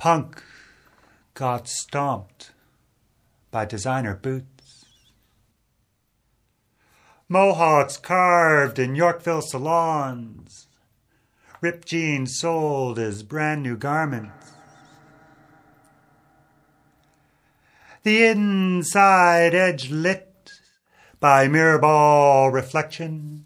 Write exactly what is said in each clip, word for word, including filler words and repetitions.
Punk got stomped by designer boots. Mohawks carved in Yorkville salons. Ripped jeans sold as brand new garments. The inside edge lit by mirror ball reflection.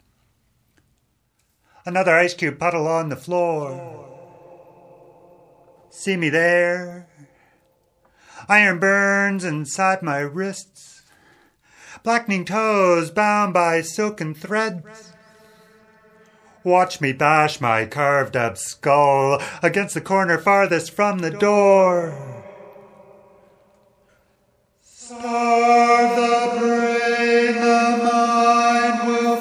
Another ice cube puddle on the floor. See me there. Iron burns inside my wrists. Blackening toes bound by silken threads. Watch me bash my carved up skull against the corner farthest from the door. Starve the brain, the mind will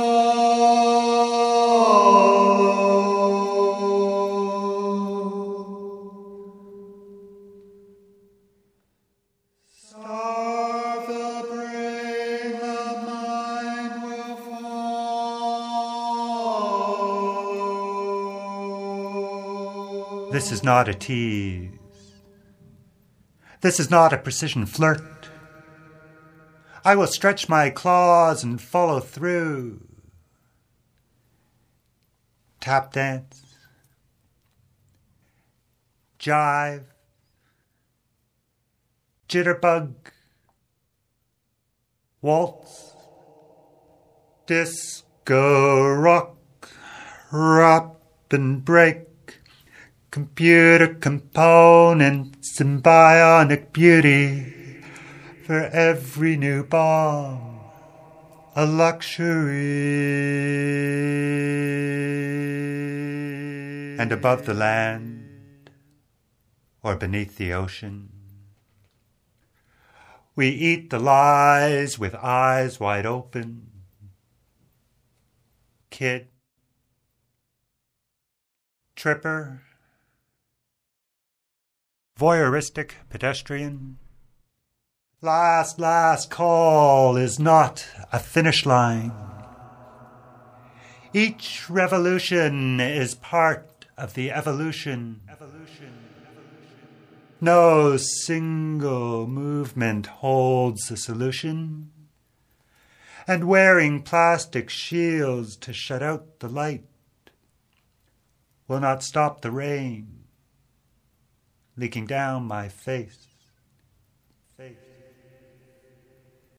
follow. Starve the brain, the mind will follow. This is not a tease. This is not a precision flirt. I will stretch my claws and follow through. Tap dance. Jive. Jitterbug. Waltz. Disco rock. Rap and break. Computer components and bionic beauty. For every new bomb, a luxury. And above the land, or beneath the ocean, we eat the lies with eyes wide open. Kid, tripper, voyeuristic pedestrian. Last, last call is not a finish line. Each revolution is part of the evolution. Evolution. No single movement holds the solution. And wearing plastic shields to shut out the light will not stop the rain leaking down my face. Face.